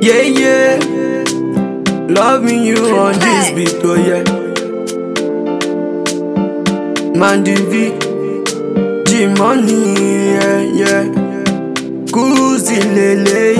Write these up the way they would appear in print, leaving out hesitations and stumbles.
Yeah, yeah. Loving you on this beat, oh yeah. Mandy V, G-Money, yeah, yeah. Kuzi Lele.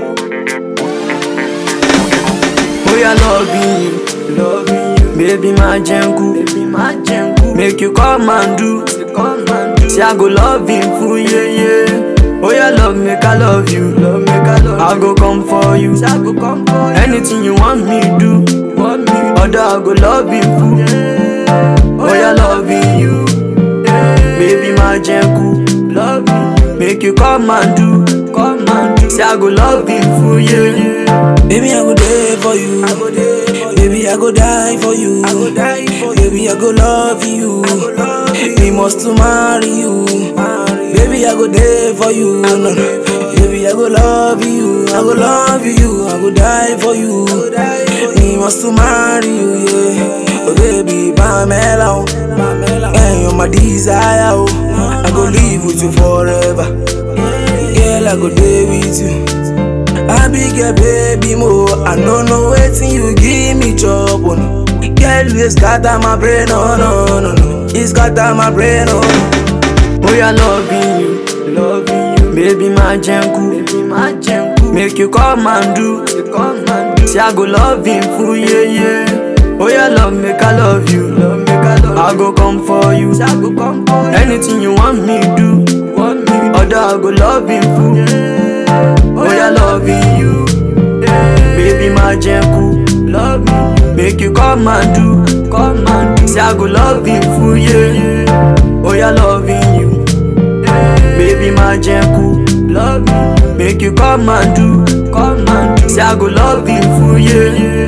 Oh yeah, loving you, baby my jenku, make you come and do. See I go love him for yeah, yeah. Oh yeah, love make I love you, I go come for you. Anything you want me do, other I go love him for. Oh yeah, loving you, baby my jenku, make you come and do. See I go love him for you. Baby, I go there for you. Baby, I go die for you. Baby, I go love you. We must to marry you. Baby, I go there for you. No. Baby, I go love you. I go love you. I go die for you. We must to marry you, yeah. Oh baby, Pamela, and you're my desire. I go live with you forever. Girl, I go there with you. I be your baby mo. I don't know waiting you give me trouble. Girl, you scatter my brain, no. You scatter my brain, Oh yeah, loving you, baby my jenku, make you come and do. See I go love him for yeah, yeah. Oh yeah, love make I love you, I go come for you. Anything you want me do, other I go love him for. Oh yeah, loving you, baby my jenku, make you come and do. See I go love him for you. Oh yeah, loving you, baby my jenku, make you come and do. See I go love him for you.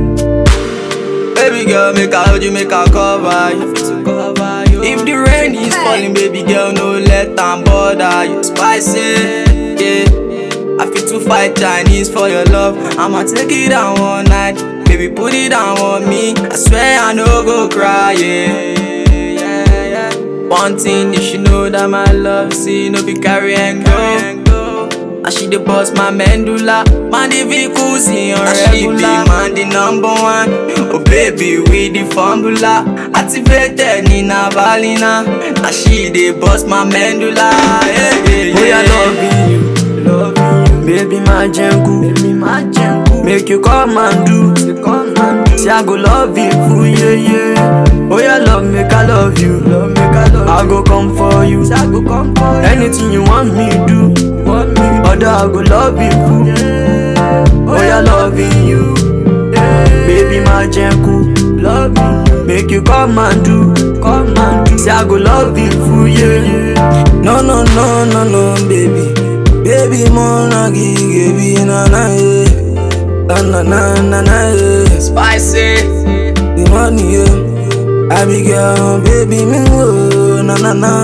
Baby girl, make I hold you, make I cover you. If the rain is falling, baby girl, no let them bother you. Spicy, yeah. I feel to fight Chinese for your love. I'ma take it down one night. Baby, put it down on me. I swear I no go cry, yeah. One thing you should know that my love, see, no be carry and go. And she the boss, my mandula. Man, the vehicles in your regular. Man, the number one. Oh, baby, with the formula. Activated Nina Valina. And she the boss, my mandula. Oh, yeah, loving you, baby my jenku, make you come and do. See I go love him for yeah, yeah. Oh yeah, love make I love you, I go come for you. Anything you want me do, other I go love him for. Oh yeah, loving you, baby my jenku, make you come and do. See I go love him for yeah. No, baby. Baby, mona give na yeah. Spicy, the money, yeah. I be girl, baby, me na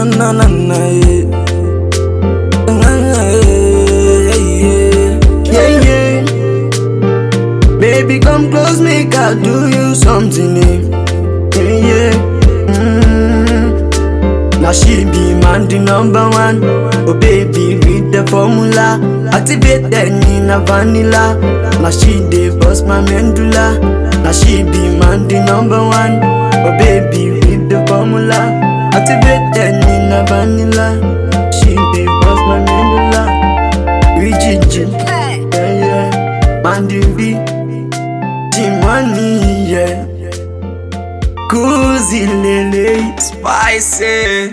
yeah. Baby, come close, make I do you something, yeah. Now she be man the number one. Oh baby, read the formula. Activate the Nina Vanilla. Now she the boss my mandula. Now she be man the number one. Oh baby, read the formula. Activate the Nina Vanilla. She the boss my mandula. Gigi, yeah, yeah. Mandy V, G-Money, yeah. Kuzi Lele. Spicy.